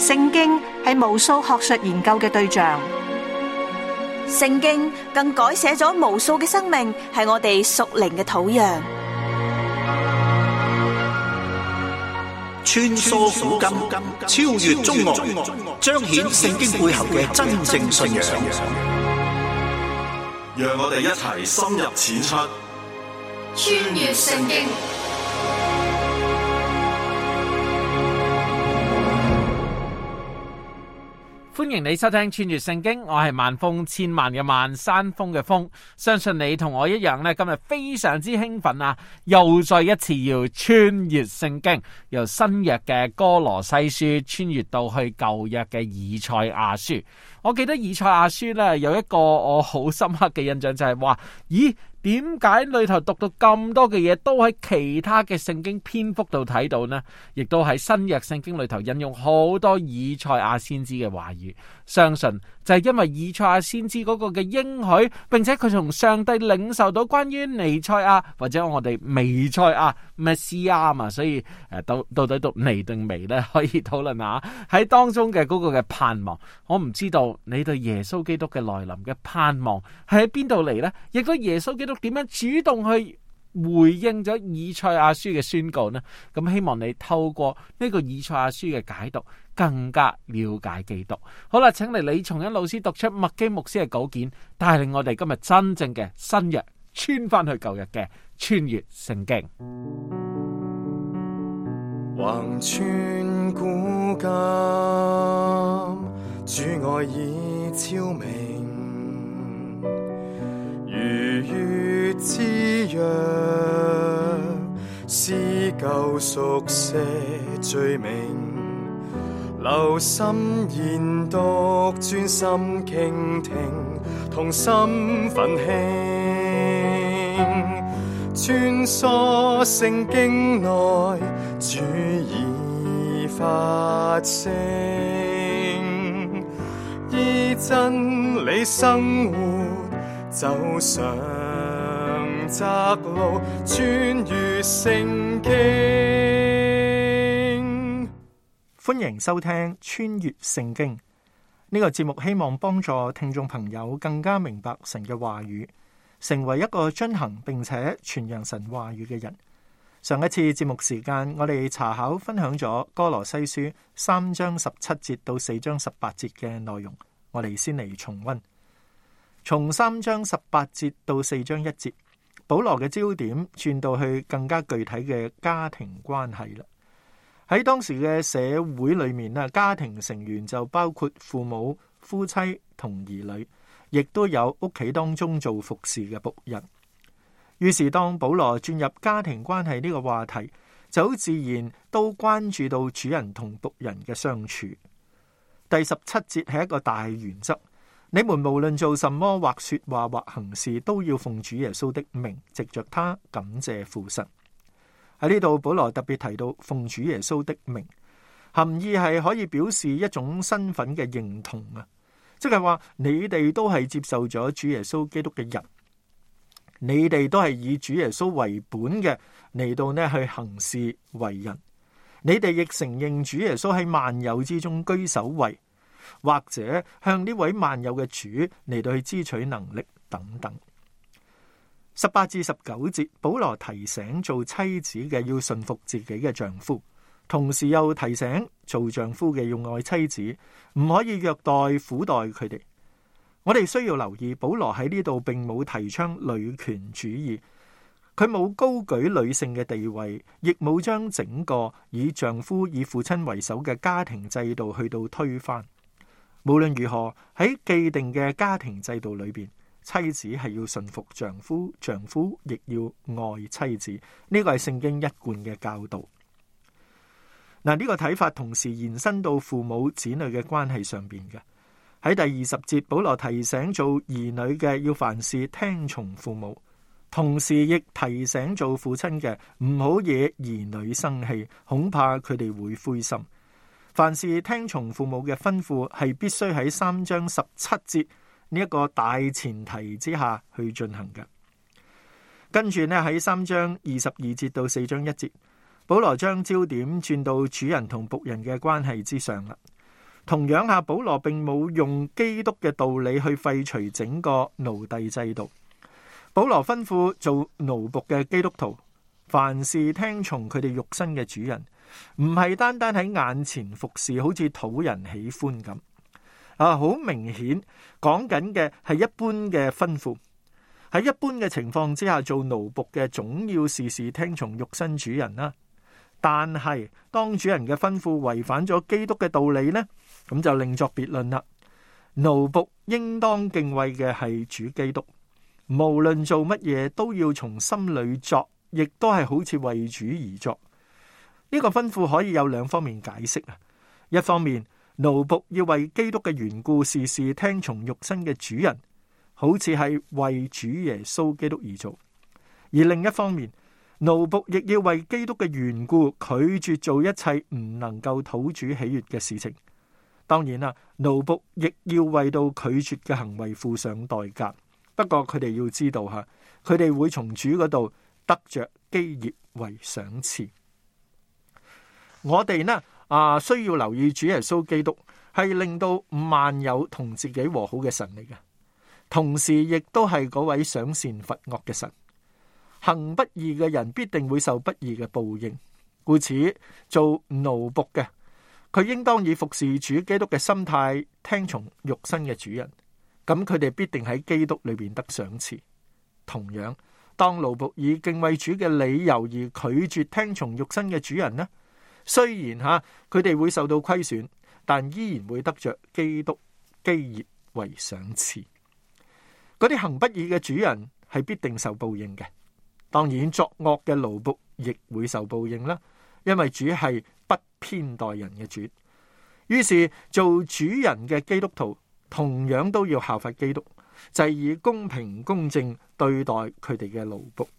聖經係無數學術研究嘅對象， 聖經更改寫咗無數嘅生命，係我哋屬靈嘅土壤。 穿梭古今，超越中外，彰顯聖經背後嘅真正信仰。 讓我哋一齊深入淺出， 穿越聖經。 歡迎你收聽穿越聖經，我係萬峰，千萬嘅萬，山峰嘅峰。相信你同我一樣呢，今日非常之興奮啊！又再一次要穿越聖經，由新約嘅歌羅西書穿越到去舊約嘅以賽亞書。我記得以賽亞書呢，有一個我好深刻嘅印象，就係話，咦？點解裏頭讀到咁多嘅嘢都喺其他嘅聖經篇幅度睇到呢？亦都喺新約聖經裏頭引用好多以賽亞先知嘅話語，相信就係因為以賽亞先知嗰個嘅應許，並且佢從上帝領受到關於彌賽亞或者我哋彌賽亞咩斯亞嘛，所以到底讀彌定彌呢？可以討論下喺當中嘅嗰個嘅盼望。我唔知道你對耶穌基督嘅來臨嘅盼望係喺邊度嚟呢？亦都耶穌基督點樣主動去回應咗以賽亞書嘅宣告呢？咁希望你透過呢個以賽亞書嘅解讀，更加了解基督。好啦，請嚟李松恩老師讀出麥基牧師嘅稿件，帶領我哋今日真正嘅新約穿翻去舊約嘅穿越聖經。 橫穿古今，主愛已昭明，如月之約，撕救贖赦罪名，留心研讀，專心傾聽，同心奮興，穿梭聖經內，主已發聲，依真理生活，走上窄路，穿越聖經。 歡迎收聽穿越聖經呢個節目，希望幫助聽眾朋友更加明白神嘅話語，成為一個遵行並且傳揚神話語嘅人。上一次節目時間，我哋查考分享咗歌羅西書3章17節到4章18節嘅內容，我哋先嚟重溫。從3章18節到4章1節，保羅嘅焦點轉到去更加具體嘅家庭關係啦。喺當時嘅社會裏面咧，家庭成員就包括父母、夫妻同兒女，亦都有屋企當中做服侍嘅僕人。於是當保羅轉入家庭關係呢個話題，就好自然都關注到主人同僕人嘅相處。第17節係一個大原則，你們無論做什麼，或說話或行事，都要奉主耶穌的名，藉着他感謝父神。喺呢度保羅特別提到奉主耶穌的名，含義係可以表示一種身份嘅認同啊，即係話你哋都係接受咗主耶穌基督嘅人，你哋都係以主耶穌為本嘅嚟到呢去行事為人，你哋亦承認主耶穌喺萬有之中居首位，或者向呢位萬有嘅主嚟到去支取能力等等。18至19節，保羅提醒做妻子嘅要順服自己嘅丈夫，同時又提醒做丈夫嘅要愛妻子，唔可以虐待苦待佢哋。我哋需要留意，保羅喺呢度並冇提倡女權主義，佢冇高舉女性嘅地位，亦冇將整個以丈夫以父親為首嘅家庭制度去到推翻。無論如何，喺既定嘅家庭制度裏邊，妻子係要順服丈夫，丈夫亦要愛妻子，呢個係聖經一貫嘅教導。嗱，呢個睇法同時延伸到父母子女嘅關係上邊嘅。喺第20節，保羅提醒做兒女嘅要凡事聽從父母，同時亦提醒做父親嘅唔好惹兒女生氣，恐怕佢哋會灰心。凡事聽從父母嘅吩咐，係必須喺3章17節呢一個大前提之下去進行嘅。跟住呢，喺3章22節到4章1節，保羅將焦點轉到主人同僕人嘅關係之上啦。 同樣下，保羅並冇用基督嘅道理去廢除整個奴隸制度。保羅吩咐做奴僕嘅基督徒，凡事聽從佢哋肉身嘅主人，唔係單單喺眼前服侍，好似討人喜歡咁。好明顯講緊嘅係一般嘅吩咐。喺一般嘅情況之下，做奴僕嘅總要事事聽從肉身主人啦。但係當主人嘅吩咐違反咗基督嘅道理呢，咁就另作別論啦。奴僕應當敬畏嘅係主基督，無論做乜嘢都要從心裏作，亦都係好似為主而作。呢個吩咐可以有兩方面解釋啊。一方面，奴僕要為基督嘅緣故，事事聽從肉身嘅主人，好似係為主耶穌基督而做；而另一方面，奴僕亦要為基督嘅緣故，拒絕做一切唔能夠討主喜悅嘅事情。當然啦，奴僕亦要為到拒絕嘅行為付上代價。不過佢哋要知道吓，佢哋會從主嗰度得着基業為賞賜。我哋呢需要留意主耶穌基督係令到萬有同自己和好嘅神嚟嘅，同時亦都係嗰位賞善罰惡嘅神。行不義嘅人必定會受不義嘅報應，故此做奴僕嘅，佢應當以服侍主基督嘅心態聽從肉身嘅主人，咁佢哋必定喺基督裏邊得賞賜。同樣，當奴僕以敬畏主嘅理由而拒絕聽從肉身嘅主人呢，雖然佢哋會受到虧損，但依然會得着基督基業為賞賜。嗰啲行不義嘅主人係必定受報應嘅，當然作惡嘅奴僕亦會受報應啦，因為主係不偏待人嘅主。於是做主人嘅基督徒同樣都要效法基督，就係以公平公正對待佢哋嘅奴僕。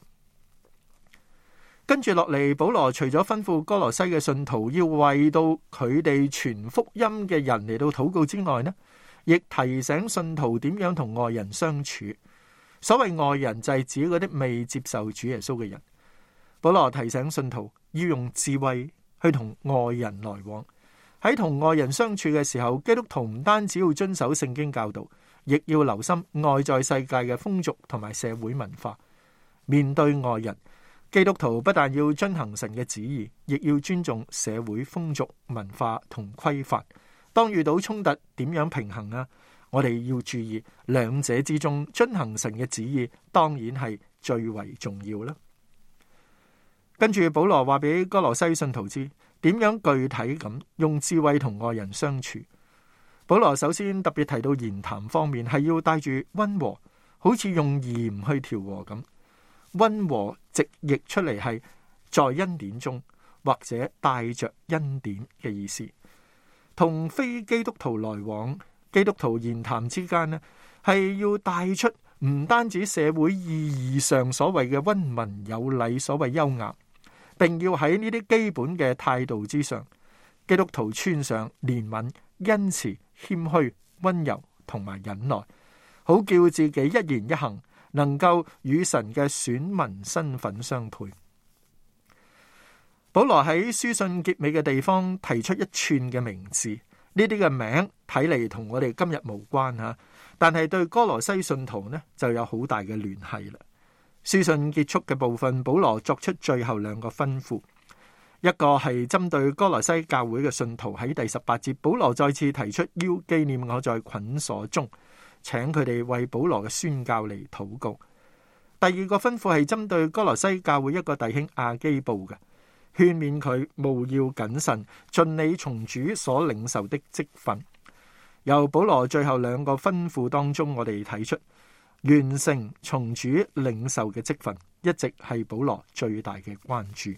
跟住落嚟，保羅除咗吩咐哥羅西嘅信徒要為到佢哋傳福音嘅人嚟到禱告之外呢，亦提醒信徒點樣同外人相處。所謂外人就係指嗰啲未接受主耶穌嘅人。保羅提醒信徒要用智慧去同外人來往。喺同外人相處嘅時候，基督徒唔單止要遵守聖經教導，亦要留心外在世界嘅風俗同埋社會文化。面對外人，基督徒不但要遵行神嘅旨意，亦要尊重社會風俗文化同規範。當遇到衝突，點樣平衡啊？我哋要注意兩者之中，遵行神嘅旨意當然係最為重要啦。跟住保羅話俾哥羅西信徒知點樣具體咁用智慧同外人相處。保羅首先特別提到言談方面係要帶住溫和，好似用鹽去調和咁。溫和直譯出嚟係在恩典中，或者帶着恩典嘅意思。同非基督徒來往，基督徒言談之間呢，係要帶出唔單止社會意義上所謂嘅溫文有禮，所謂優雅，並要喺呢啲基本嘅態度之上，基督徒穿上憐憫、恩慈、謙虛、溫柔同埋忍耐，好叫自己一言一行能夠與神嘅選民身份相配。保羅喺書信結尾嘅地方提出一串嘅名字，呢啲嘅名睇嚟同我哋今日無關吓，但係對哥羅西信徒呢就有好大嘅聯繫啦。書信結束嘅部分，保羅作出最後兩個吩咐，一個係針對哥羅西教會嘅信徒，喺第18節，保羅再次提出要紀念我在捆鎖中，請佢哋為保羅嘅宣教嚟禱告。第二個吩咐係針對哥羅西教會一個弟兄亞基布嘅，勸勉佢務要謹慎，盡你從主所領受的職分。由保羅最後兩個吩咐當中，我哋睇出完成從主領受嘅職分，一直係保羅最大嘅關注。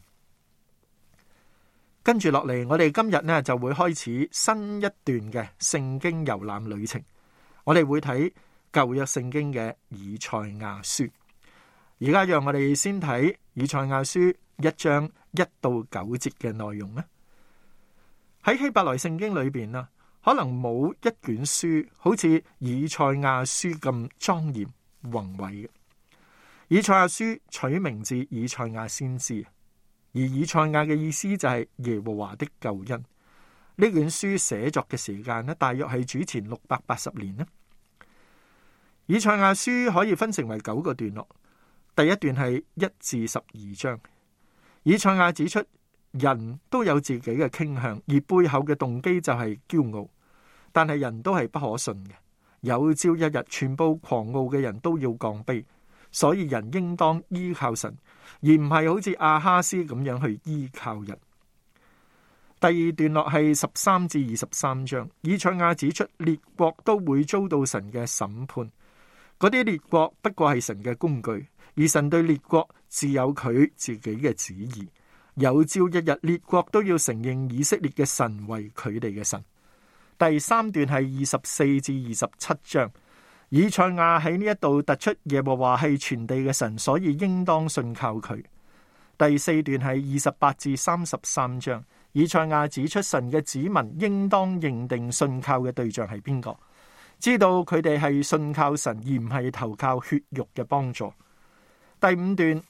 跟住落嚟，我哋今日呢就會開始新一段嘅聖經遊覽旅程。我哋會睇舊約聖經嘅以賽亞書。而家讓我哋先睇以賽亞書1章1到9節嘅內容呢。喺希伯來聖經裏邊啊，可能冇一卷書好似以賽亞書咁莊嚴宏偉嘅。以賽亞書取名自以賽亞先知，而以賽亞嘅意思就係耶和華的救恩。 呢卷書寫作嘅時間呢，大約係主前680年呢。以賽亞書可以分成為9個段落，第一段係1至12章。以賽亞指出人都有自己嘅傾向，而背後嘅動機就係驕傲，但係人都係不可信嘅。有朝一日，全部狂傲嘅人都要降卑，所以人應當依靠神，而唔係好似亞哈斯咁樣去依靠人。第二段落係13至23章，以賽亞指出列國都會遭到神嘅審判，嗰啲列國不過係神嘅工具，而神對列國自有佢自己嘅旨意。有朝一日，列國都要承認以色列嘅神為佢哋嘅神。第三段係24至27章，以賽亞喺呢一度突出耶和華係全地嘅神，所以應當信靠佢。第四段係28至33章，以賽亞指出神嘅子民應當認定信靠嘅對象係邊個，知道佢哋係信靠神而唔係投靠血肉嘅幫助。第五段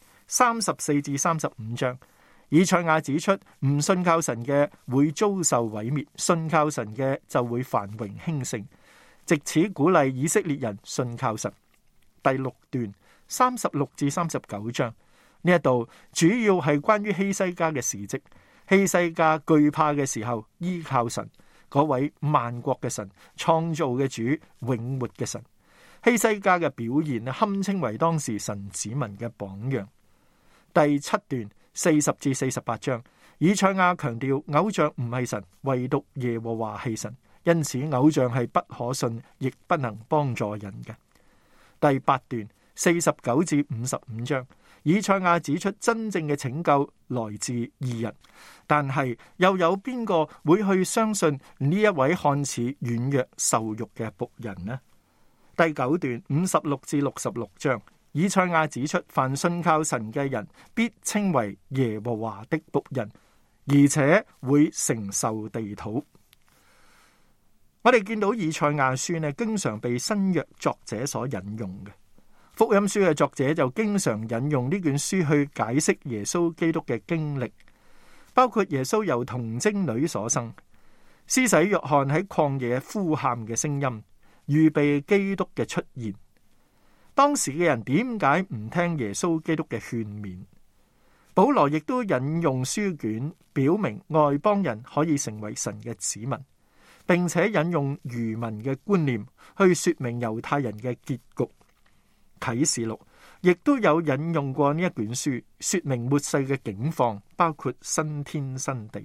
34至35章，以賽亞指出唔信靠神嘅會遭受毀滅，信靠神嘅就會繁榮興盛，藉此鼓勵以色列人信靠神。第六段36至39章，呢一度主要係關於希西家嘅事蹟。希西家懼怕嘅時候依靠神，嗰位萬國嘅神，創造嘅主，永活嘅神。希西家嘅表現堪稱為當時神子民嘅榜樣。第七段40至48章，以賽亞強調偶像唔係神，唯獨耶和華係神，因此偶像係不可信，亦不能幫助人嘅。第八段49至55章，以賽亞指出真正嘅拯救來自義人，但係又有邊個會去相信呢一位看似軟弱受辱嘅僕人呢？第九段56至66章，以賽亞指出凡信靠神嘅人必稱為耶和華的僕人，而且會承受地土。我哋見到以賽亞書呢，經常被新約作者所引用嘅。福音書嘅作者就經常引用呢卷書去解釋耶穌基督嘅經歷，包括耶穌由童貞女所生，施洗約翰喺曠野呼喊嘅聲音，預備基督嘅出現。當時嘅人點解唔聽耶穌基督嘅勸勉？保羅亦都引用書卷，表明外邦人可以成為神嘅子民，並且引用餘民嘅觀念去說明猶太人嘅結局。啟示錄亦都有引用過呢一卷書，說明末世嘅境況，包括新天新地。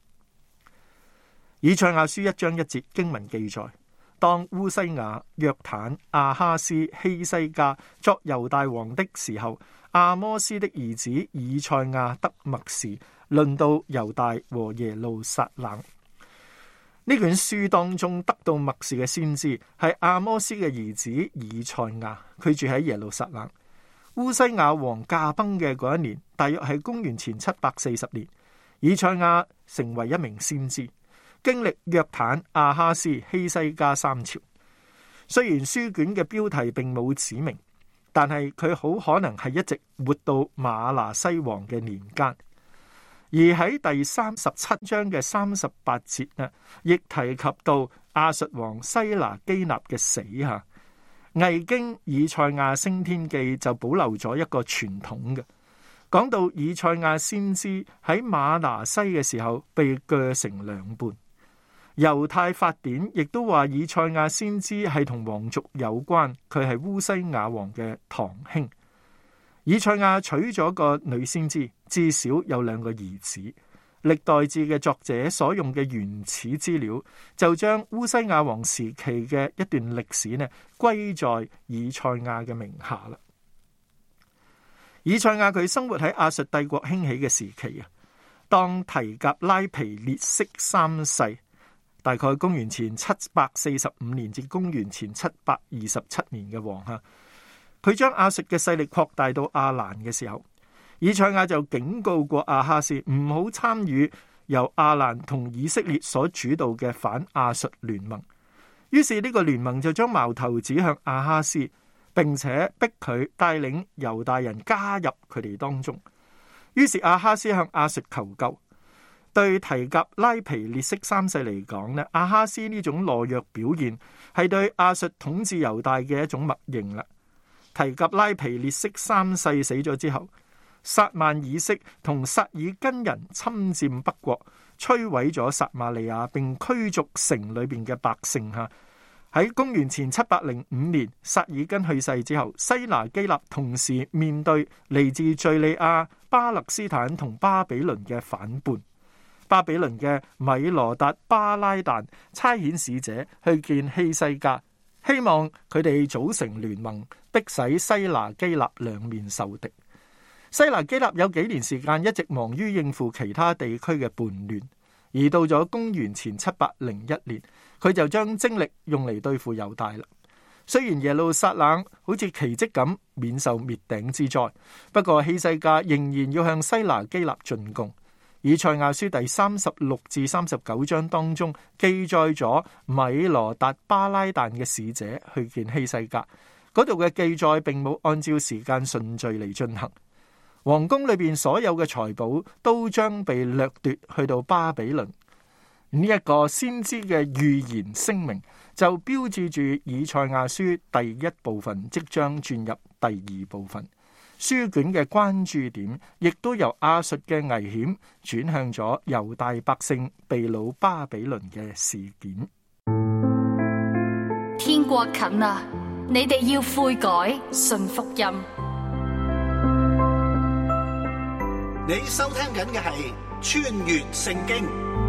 以賽亞書1章1節經文記載，當烏西雅、約坦、亞哈斯、希西家作猶大王的時候，阿摩斯的兒子以賽亞得默示，論到猶大和耶路撒冷。呢卷書當中得到默示嘅先知係阿摩斯嘅兒子以賽亞，佢住喺耶路撒冷。烏西雅王駕崩嘅嗰一年，大約係公元前740年，以賽亞成為一名先知，經歷約坦、亞哈斯、希西家三朝。雖然書卷嘅標題並冇指明，但係佢好可能係一直活到馬拿西王嘅年間。而喺第37章嘅38節呢，亦提及到亞述王西拿基納嘅死吓。偽經以賽亞升天記就保留咗一個傳統嘅，講到以賽亞先知喺馬拿西嘅時候被鋸成兩半。猶太法典亦都話以賽亞先知係同皇族有關，佢係烏西雅王嘅堂兄。以賽亞娶咗個女先知，至少有2個兒子。歷代志嘅作者所用嘅原始資料，就將烏西雅王時期嘅一段歷史呢，歸在以賽亞嘅名下啦。以賽亞佢生活喺亞述帝國興起嘅時期啊，當提革拉皮列色3世，大概公元前745年至公元前727年嘅王吓。佢將亞述嘅勢力擴大到亞蘭嘅時候，以賽亞就警告過亞哈斯唔好參與由亞蘭同以色列所主導嘅反亞述聯盟。於是呢個聯盟就將矛頭指向亞哈斯，並且逼佢帶領猶大人加入佢哋當中。於是亞哈斯向亞述求救， 對提革拉皮列色三世嚟講呢，亞哈斯呢種懦弱表現係對亞述統治猶大嘅一種默認啦。提革拉皮列色三世死咗之後，撒曼以色同撒爾根人侵佔北國，摧毀咗撒馬利亞，並驅逐城裏邊嘅百姓。喺公元前705年，撒爾根去世之後，西拿基立同時面對嚟自敘利亞、巴勒斯坦同巴比倫嘅反叛。巴比倫嘅米羅達巴拉旦差遣使者去見希西家，希望佢哋組成聯盟，迫使西拿基立兩面受敵。西拿基立有幾年時間一直忙於應付其他地區嘅叛亂，而到咗公元前701年，佢就將精力用嚟對付猶大啦。雖然耶路撒冷好似奇蹟咁免受滅頂之災，不過希西家仍然要向西拿基立進貢。以賽亞書第36至39章當中記載咗米羅達巴拉旦嘅使者去見希西家，嗰度嘅記載並冇按照時間順序嚟進行。皇宮裏邊所有嘅財寶都將被掠奪去到巴比倫。呢一個先知嘅預言聲明就標誌住以賽亞書第一部分即將轉入第二部分。書卷嘅關注點亦都由亞述嘅危險轉向咗猶大百姓被擄巴比倫嘅事件。 天國近啦，你哋要悔改，信福音。 你收聽緊嘅係穿越聖經。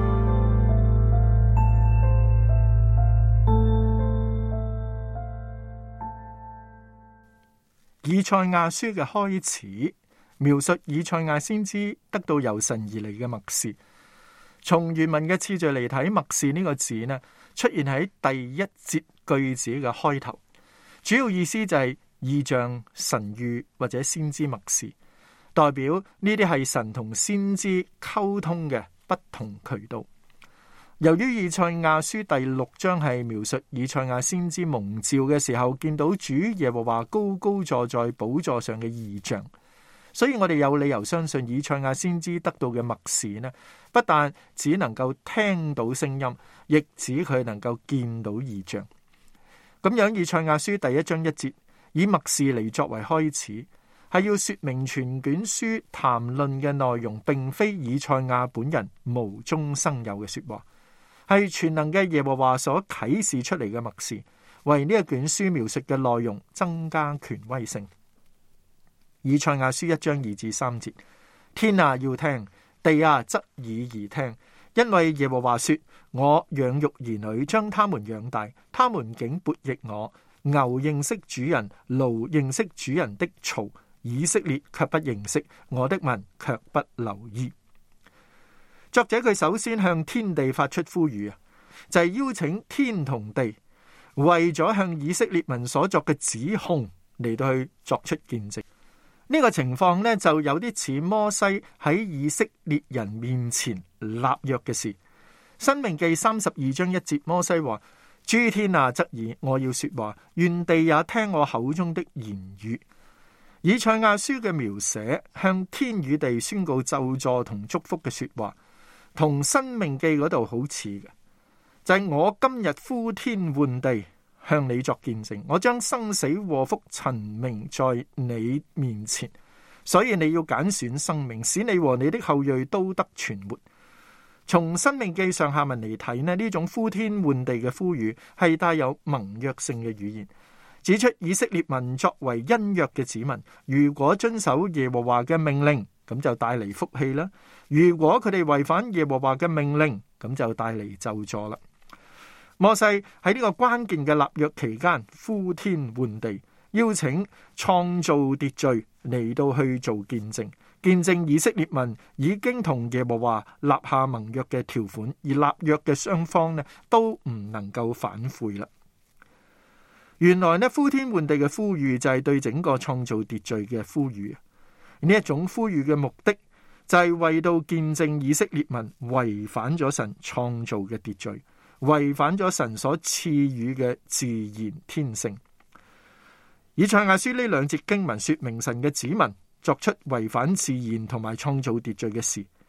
以賽亞書嘅開始描述以賽亞先知得到由神而嚟嘅默示。從原文嘅次序嚟睇，默示呢個字呢出現喺第一節句子嘅開頭，主要意思就係異象、神諭或者先知默示，代表呢啲係神同先知溝通嘅不同渠道。由於以賽亞書第6章係描述以賽亞先知蒙召嘅時候見到主耶和華高高坐在寶座上嘅異象，所以我哋有理由相信以賽亞先知得到嘅默示呢，不但只能夠聽到聲音，亦指佢能夠見到異象。咁樣以賽亞書第1章1節以默示嚟作為開始，係要說明全卷書談論嘅內容並非以賽亞本人無中生有嘅說話，係全能嘅耶和華所啟示出嚟嘅默示，為呢一卷書描述嘅內容增加權威性。以賽亞書1章2至3節，天啊要聽，地啊側耳而聽，因為耶和華說，我養育兒女，將他們養大，他們竟悖逆我。牛認識主人，驢認識主人的槽，以色列卻不認識，我的民卻不留意。作者佢首先向天地發出呼籲，就係邀請天同地為咗向以色列民所作嘅指控嚟到去作出見證。呢個情況呢，就有啲似摩西喺以色列人面前立約嘅事。申命記32章1節，摩西話：諸天啊側耳，我要說話，願地也聽我口中的言語。以賽亞書嘅描寫向天與地宣告咒詛同祝福嘅說話，同申命記嗰度好似嘅，就係我今日呼天喚地向你作見證，我將生死禍福陳明在你面前，所以你要揀選生命，使你和你的後裔都得存活。從申命記上下文嚟睇呢，呢種呼天喚地嘅呼籲係帶有盟約性嘅語言，指出以色列民作為恩約嘅子民，如果遵守耶和華嘅命令，咁就帶嚟福氣啦。如果佢哋違反耶和華嘅命令，咁就帶嚟咒詛啦。摩西喺呢個關鍵嘅立約期間，呼天喚地，邀請創造秩序嚟到去做見證，見證以色列民已經同耶和華立下盟約嘅條款，而立約嘅雙方呢都唔能夠反悔啦。原來呢，呼天喚地嘅呼籲就係對整個創造秩序嘅呼籲。呢一種呼籲嘅目的就係為到見證以色列民違反咗神創造嘅秩序，違反咗神所賜予嘅自然天性。以賽亞書呢兩節經文說明神嘅子民作出違反自然同埋創造秩序嘅事，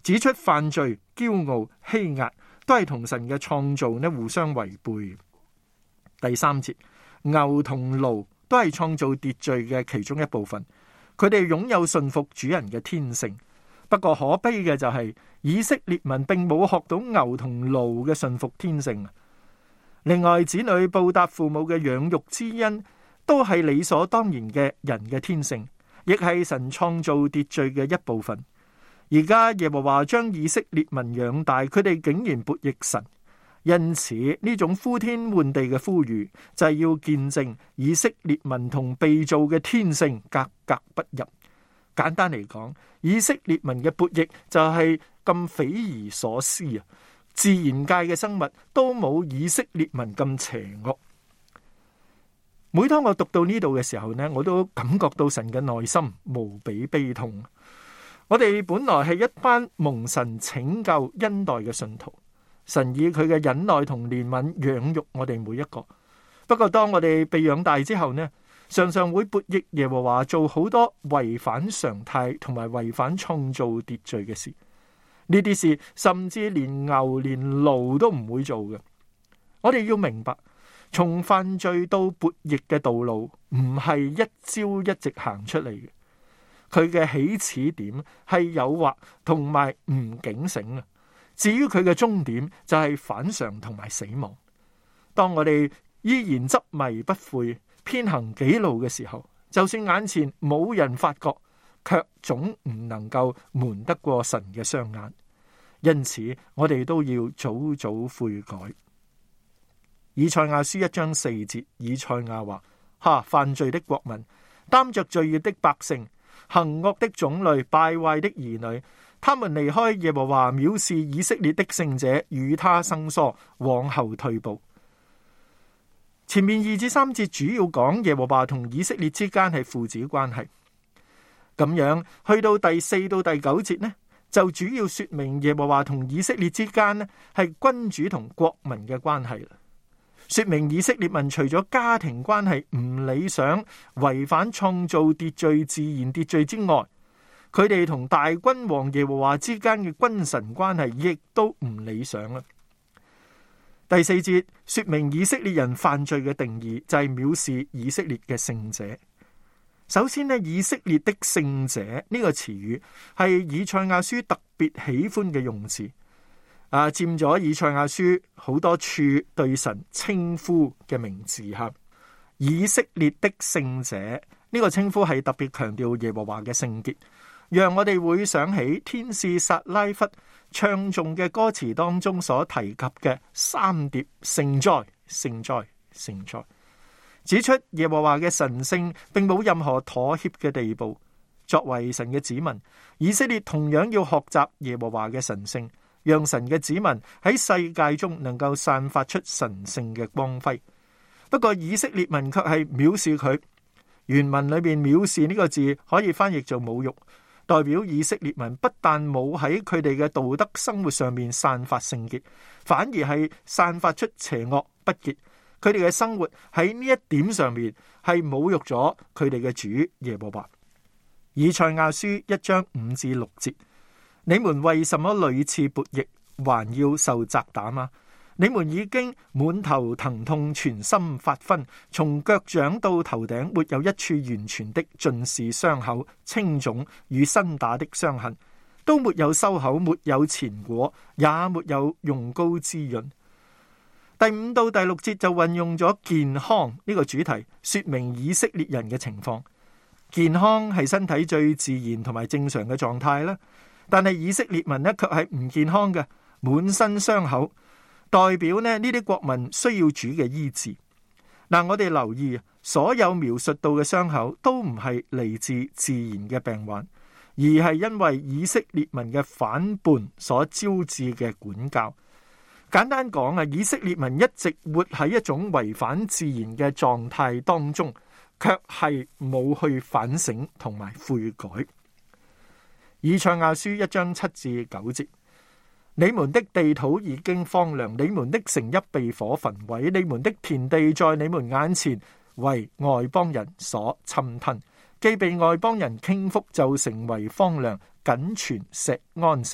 指出犯罪、驕傲、欺壓都係同神嘅創造呢互相違背。第三節，牛同驢都係創造秩序嘅其中一部分，佢哋擁有順服主人嘅天性。不過可悲嘅就係以色列民並冇學到牛同驢嘅順服天性。另外，子女報答父母嘅養育之恩，都係理所當然嘅人嘅天性，亦係神創造秩序嘅一部分。而家耶和華將以色列民養大，佢哋竟然悖逆神，因此呢種呼天喚地嘅呼籲，就係要見證以色列民同被造嘅天性格格不入。簡單嚟講，以色列民嘅悖逆就係咁匪夷所思啊！自然界嘅生物都冇以色列民咁邪惡。每當我讀到呢度嘅時候呢，我都感覺到神嘅內心無比悲痛。我哋本來係一班蒙神拯救恩待嘅信徒，神以佢嘅忍耐同憐憫養育我哋每一個。不過當我哋被養大之後呢，常常會悖逆耶和華，做好多違反常態同埋違反創造秩序嘅事。呢啲事甚至連牛連驢都唔會做嘅。我哋要明白，從犯罪到悖逆嘅道路唔係一朝一夕行出嚟嘅，佢嘅起始點係誘惑同埋唔警醒啊。至於佢嘅終點就係反常同埋死亡。當我哋依然執迷不悔，偏行己路嘅時候，就算眼前冇人發覺，卻總唔能夠瞞得過神嘅雙眼。因此，我哋都要早早悔改。以賽亞書1章4節，以賽亞話：犯罪的國民，擔着罪孽的百姓，行惡的種類，敗壞的兒女，他們離開耶和華，藐視以色列的聖者，與他生疏，往後退步。前面2至3節主要講耶和華同以色列之間係父子關係，咁樣去到第4到第9節呢，就主要說明耶和華同以色列之間呢係君主同國民嘅關係，說明以色列民除咗家庭關係唔理想、違反創造秩序、自然秩序之外，佢哋同大君王耶和華之間嘅君臣關係亦都唔理想啦。第4節說明以色列人犯罪嘅定義就係藐視以色列嘅聖者。首先呢，以色列的聖者呢個詞語係以賽亞書特別喜歡嘅用詞，佔咗以賽亞書好多處對神稱呼嘅名字吓。以色列的聖者呢個稱呼係特別強調耶和華嘅聖潔，讓我哋會想起天使撒拉弗唱頌嘅歌詞當中所提及嘅3碟聖哉、聖哉、聖哉，指出耶和華嘅神聖並冇任何妥協嘅地步。作為神嘅子民，以色列同樣要學習耶和華嘅神聖，讓神嘅子民喺世界中能夠散發出神聖嘅光輝。不過以色列民卻係藐視佢。原文裏面藐視呢個字可以翻譯做侮辱，代表以色列民不但冇喺佢哋嘅道德生活上面散發聖潔，反而係散發出邪惡不潔。佢哋嘅生活喺呢一點上面係侮辱咗佢哋嘅主耶和華。以賽亞書1章5至6節，你們為什麼屢次悖逆，還要受責打嗎？你們已經滿頭疼痛，全身發昏，從腳掌到頭頂沒有一處完全的，盡是傷口、青腫與新打的傷痕，都沒有收口，沒有前果，也沒有用膏滋潤。第5到第6節就運用咗健康呢個主題，說明以色列人嘅情況。健康係身體最自然同埋正常嘅狀態啦，但係以色列民呢卻係唔健康嘅，滿身傷口。代表呢啲國民需要主嘅醫治。我哋留意，所有描述到嘅傷口都唔係嚟自自然嘅病患，而係因為以色列民嘅反叛所招致嘅管教。簡單講，以色列民一直活喺一種違反自然嘅狀態當中，卻係冇去反省同埋悔改。以賽亞書1章7至9節。你們的地土已經荒涼，你們的城邑被火焚毀，你們的田地在你們眼前為外邦人所侵吞，既被外邦人傾覆，就成為荒涼，僅存錫安城，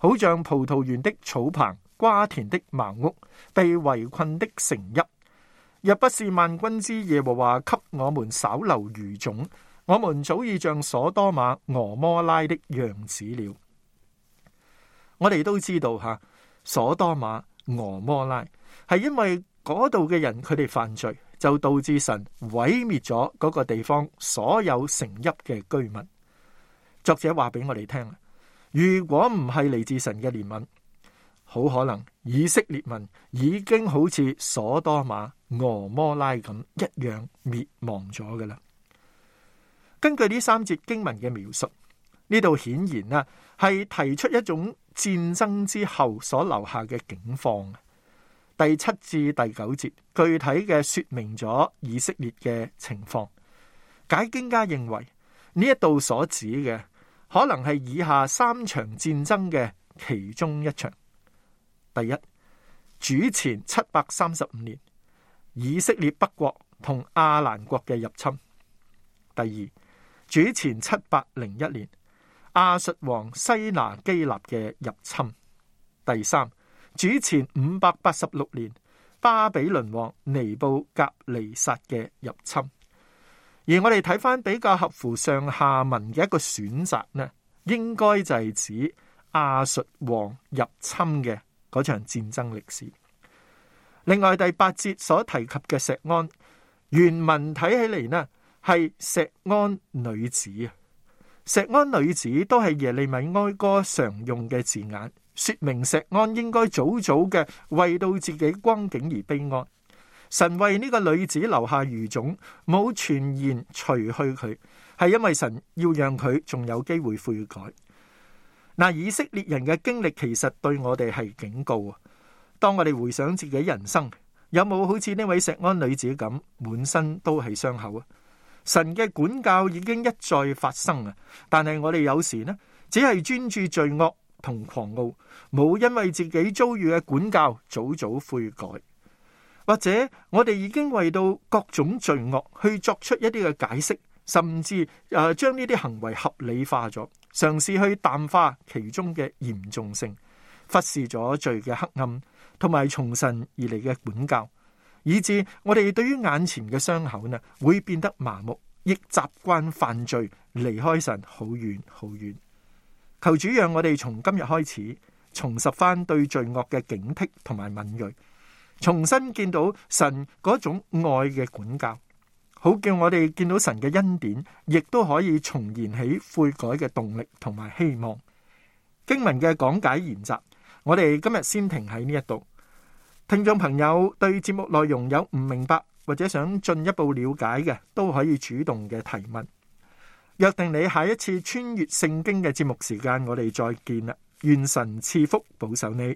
好像葡萄園的草棚、瓜田的茅屋、被圍困的城邑。若不是萬軍之耶和華給我們稍留餘種，我們早已像所多瑪、俄摩拉的樣子了。我哋都知道吓，所多瑪、俄摩拉係因為嗰度嘅人佢哋犯罪，就導致神毀滅咗嗰個地方所有城邑嘅居民。作者話俾我哋聽，如果唔係嚟自神嘅憐憫，好可能以色列民已經好似所多瑪、俄摩拉咁一樣滅亡咗㗎喇。根據呢3節經文嘅描述，呢度顯然啊係提出一種戰爭之後所留下嘅境況。第7至第9節具體嘅說明咗以色列嘅情況。解經家認為呢一度所指嘅可能係以下3場戰爭嘅其中一場。第一，主前735年，以色列北國同亞蘭國嘅入侵。第二，主前701年，亞述王西拿基立嘅入侵。第三，主前586年，巴比倫王尼布甲尼撒嘅入侵。而我哋睇翻比較合乎上下文嘅一個選擇呢，應該就係指亞述王入侵嘅嗰場戰爭歷史。另外第8節所提及嘅錫安，原文睇起嚟呢係錫安女子啊，錫安女子都係耶利米哀歌常用嘅字眼，說明錫安應該早早嘅為到自己光景而悲哀。神為呢個女子留下餘種，冇全然除去佢，係因為神要讓佢仲有機會悔改。嗱，以色列人嘅經歷其實對我哋係警告啊！當我哋回想自己人生，有冇好似呢位錫安女子咁，滿身都係傷口啊？神嘅管教已經一再發生啊，但係我哋有時呢，只係專注罪惡同狂傲，冇因為自己遭遇嘅管教早早悔改。或者我哋已經為到各種罪惡去作出一啲嘅解釋，甚至將呢啲行為合理化咗，嘗試去淡化其中嘅嚴重性，忽視咗罪嘅黑暗同埋從神而嚟嘅管教，以致我哋對於眼前嘅傷口呢會變得麻木，亦習慣犯罪，離開神好遠好遠。求主讓我哋從今日開始重拾翻對罪惡嘅警惕同埋敏銳，重新見到神嗰種愛嘅管教，好叫我哋見到神嘅恩典，亦都可以重燃起悔改嘅動力同埋希望。經文嘅講解研習，我哋今日先停喺呢一度。聽眾朋友對節目內容有唔明白或者想進一步了解嘅，都可以主動嘅提問。約定你下一次穿越聖經嘅節目時間，我哋再見啦！願神賜福保守你。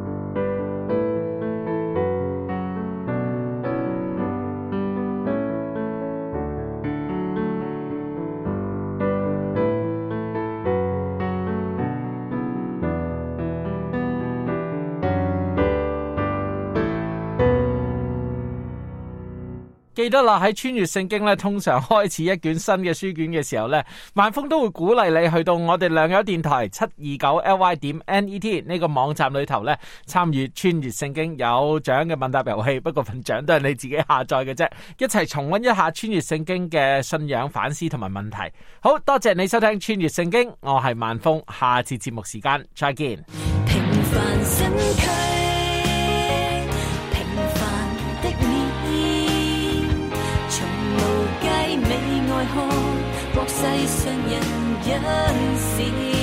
記得啦，喺穿越聖經咧，通常開始一卷新嘅書卷嘅時候咧，萬峰都會鼓勵你去到我哋良友電台729ly.net 呢個網站裏頭咧，參與穿越聖經有獎嘅問答遊戲。不過份獎都係你自己下載嘅啫，一齊重溫一下穿越聖經嘅信仰反思同埋問題。好多謝你收聽穿越聖經，我係萬峰，下次節目時間再見。 平凡身軀，平凡的你，從無計美愛看，博世上人欣羨。